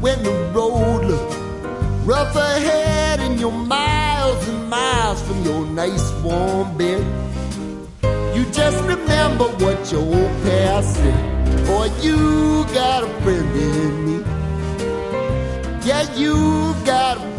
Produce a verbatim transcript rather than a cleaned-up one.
when the road looks rough ahead and you're miles and miles from your nice warm bed. You just remember what your old past said. Boy, you got a friend in me. Yeah, you got a